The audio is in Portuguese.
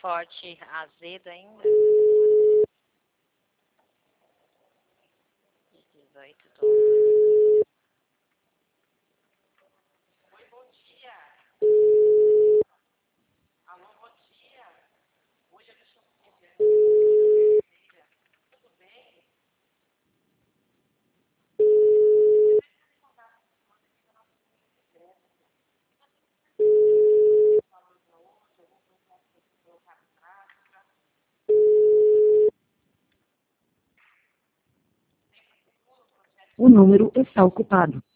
forte, azedo ainda. 18 dólares. Oi, bom dia. Alô, bom dia. Hoje eu deixo tudo bem? O número está ocupado.